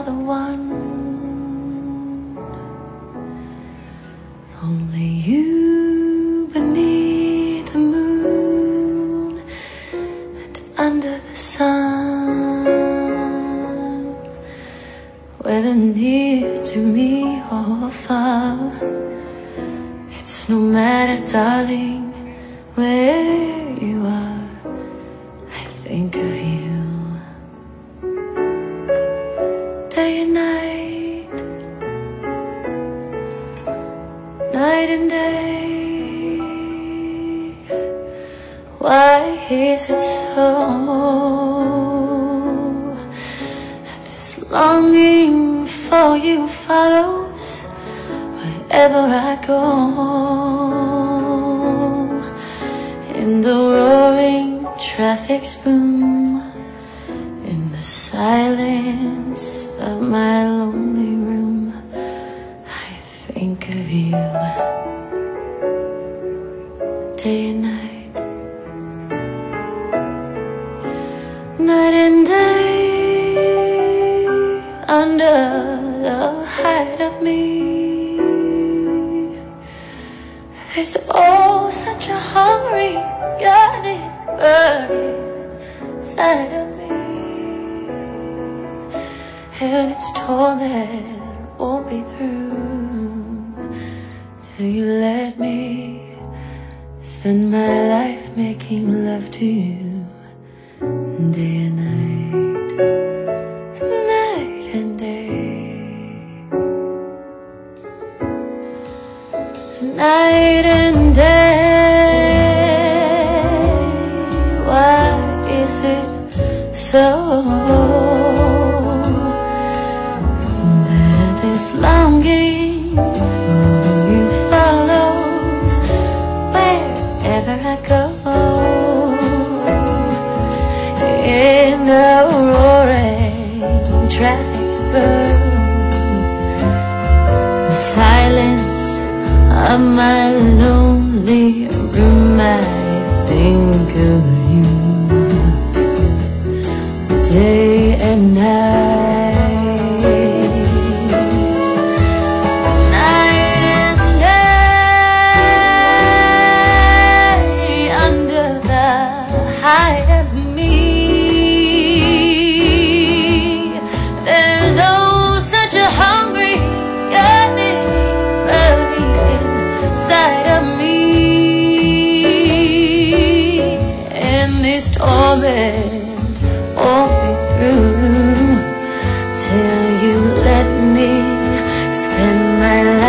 another one. Only you beneath the moon and under the sun, whether near to me or far. It's no matter, darling, where you are, I think of you day and night, night and day. Why is it so that this longing for you follows wherever I go? In the roaring traffic's boom, in the silence of my lonely room, I think of you day and night, night and day, under the height of me. There's oh such a hungry yearning burning inside of me, and its torment won't be through till you let me spend my life making love to you day and night, night and day. Night and day, why is it so that this longing for you follows wherever I go? In the roaring traffic's boom, the silence of my lonely room, I think of you day and night, night and day, under the height of me. There's oh such a hungry yearning inside of me, and this torment won't be through till you let me spend my life